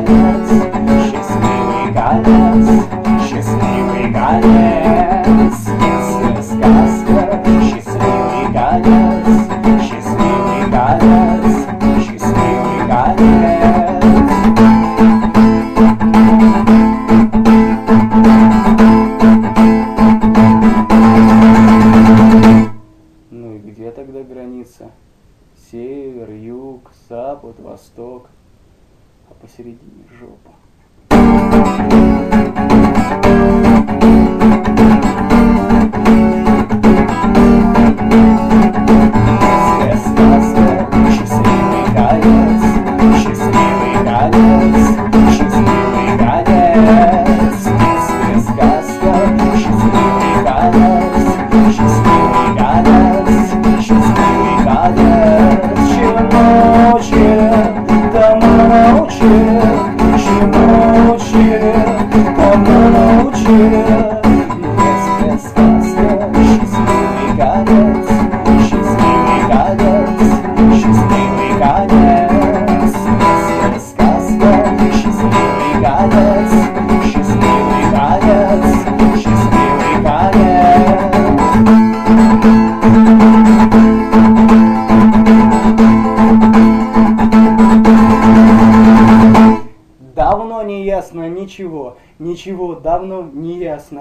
конец, счастливый конец, счастливый конец. Детская сказка, счастливый конец, счастливый конец, счастливый конец. Ну и где тогда граница? Север, юг, запад, восток, а посередине жопа. Детская сказка, счастливый конец, счастливый конец, счастливый конец. Детская сказка, счастливый конец, счастливый конец, счастливый конец. Чему учили, тому научили, чему учили, тому научили. Детская сказка, счастливый конец, счастливый конец, счастливый конец. Детская сказка, счастливый конец, счастливый конец, счастливый конец. Давно не ясно ничего, ничего давно не ясно.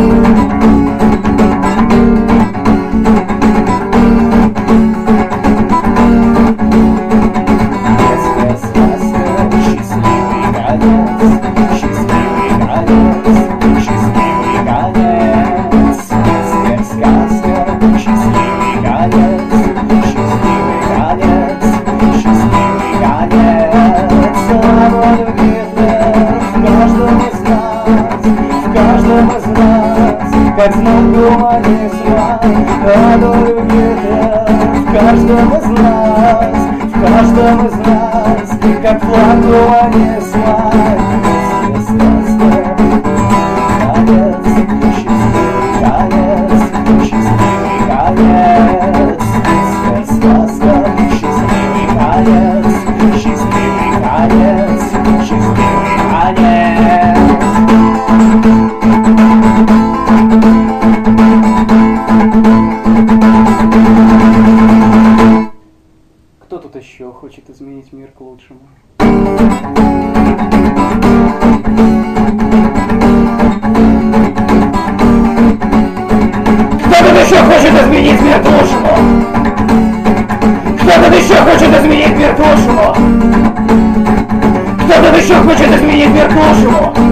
Детская сказка, счастливый конец, счастливый конец, счастливый конец. Детская сказка, счастливый конец, счастливый конец, счастливый конец. Свободу в каждом из нас, как знак гуманизма. Радует в каждом из нас, в каждом из нас, как флаг гуманизма. Счастливый конец, счастливый конец, счастливый конец. Детская сказка, счастливый конец, счастливый конец, счастливый конец. Кто тут еще хочет изменить мир к лучшему? Кто тут еще хочет изменить мир к лучшему? Кто тут еще хочет изменить мир к лучшему? Кто тут еще хочет изменить мир к лучшему?